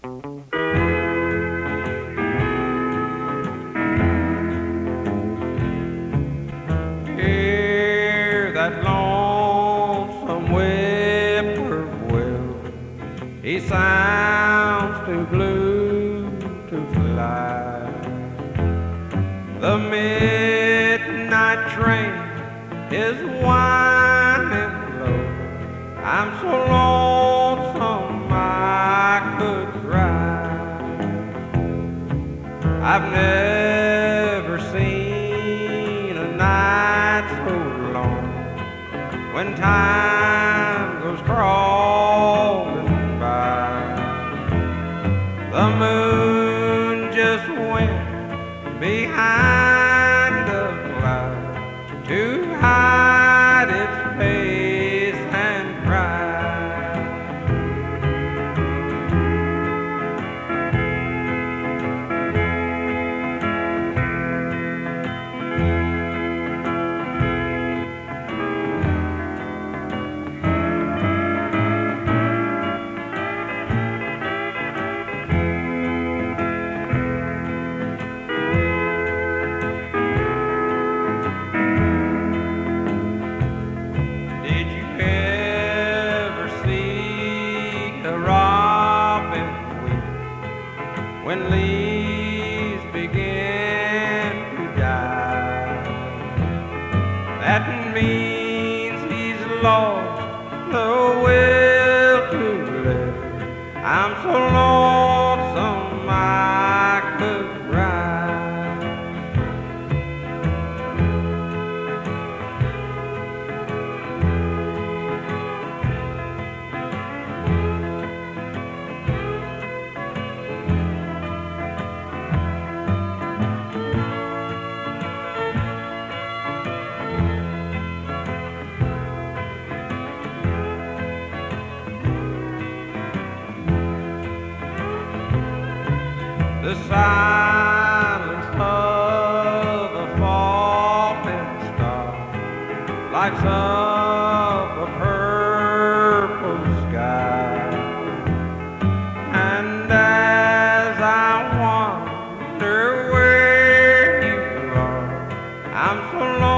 Hear that lonesome whippoorwill. He sounds too blue to fly. The midnight train is winding low. I'm so lonesome I could cry. I've never seen a night so long when time goes crawling by. The moon just went behind a cloud to hide its face and cry. Did you ever see a robin weep when leaves begin to die? That means he's lost the will to live. I'm so lonesome I could cry. The silence of a falling star lights up a purple sky, and as I wonder where you are, I'm so lost